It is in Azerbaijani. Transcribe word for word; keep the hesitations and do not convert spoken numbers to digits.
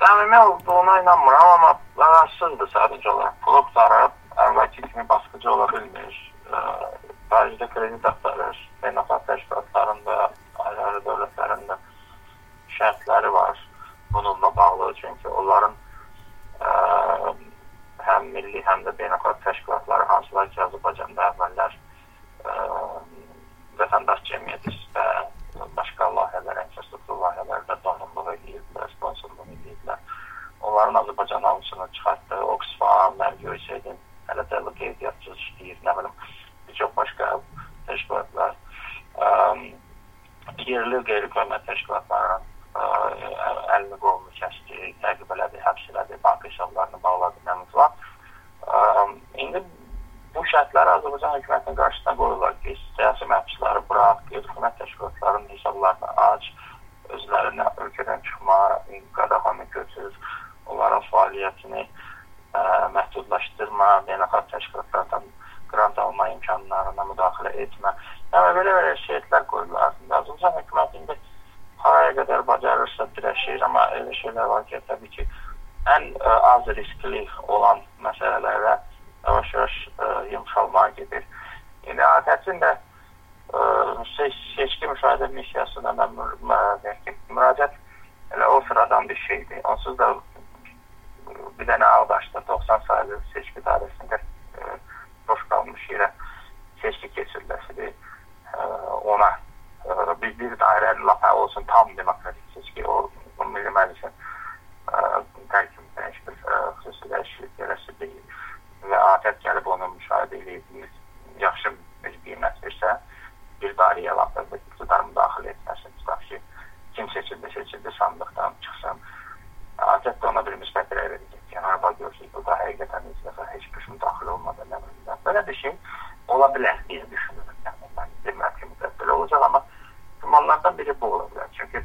səmimi olduğuna inanmıram, amma zararsızdır sadəcə olaraq. Pulu qutarıb, əvvəlki kimi baskıcı ola bilmir. Xaricdə kredit axtarır, beynəlxalq təşkilatlarında, ayrı-ayrı dövlətlərində şərtləri var bununla bağlı. Çünki onların ə, həm milli, həm də beynəlxalq təşkilatları hansılar ki, Azərbaycanda əvvəllər ə, vətəndaş cəmiyyəti və başqa layihələr, infrastruktur layihələrdə donumluq edirlər, sponsorluq edirlər. Onların Azərbaycan hamısını çıxartdı, Oxfam, Mərgöyseydin, hələ də qeydiyyatçı işləyir, nə bilim, bir çox başqa təşkilatlar. Ə, yerli qeyri-hökumət təşkilatlarının əlini qolunu kəsdi, təqib elədi, həbs elədi, bank hesablarını bağladı, nəmiz var. İndi bu şərtlər Azərbaycan hökumətinin qarşısına qoyurlar ki, siyasi məhbusları burax, qeyri-hökumət təşkilatlarının hesablarını aç, özlərinə ölkədən çıxma, qadağanı götür, onların fəaliyyətini ə, məhdudlaşdırma, beynəlxalq təşkilatlardan qrant alma imkanlarına müdaxilə etmə. Yəni, belə-belə şərtlər qoyurlar. Azərbaycan hökuməti indi haraya qədər bacarırsa dirəşir, amma elə şeylər var ki, təbii ki, ən ə, az riskli olan məsələlərə yavaş-yavaş yumşalmağa gedir. Yəni, adətin də ə, seç, seçki müşahidə missiyasına müraciət elə o sıradan bir şeydir. Onsuz da bir dənə Ağdaşda doxsan sayılı seçki dairəsində boş qalmış yerə seçki keçiriləsidir. Ona bir, bir dairəli lapa olsun, tam demokratik seçki, o Milli Məclisin tərkibində heç bir xüsusi dəyişiklik eləsi deyil. Və adət gəlib onu müşahidə edildiyimiz yaxşı bir qiymət versə, bir dairəyə lapa və iqtidar müdaxilə etməsin, tutaq ki, kim seçildi, seçildi, sandıqdan çıxsın. Adət də ona bir müsbət rəy verəcək. Yəni, araba görsək, bu da həqiqətən heç dəfə heç bir müdaxilə olmadı, nə bilirəm. Belə bir şey ola bilər deyə düşünürüm. Yəni, mən demirəm ki, müddət belə olacaq, amma ihtimallardan biri bu ola bilər. Çünki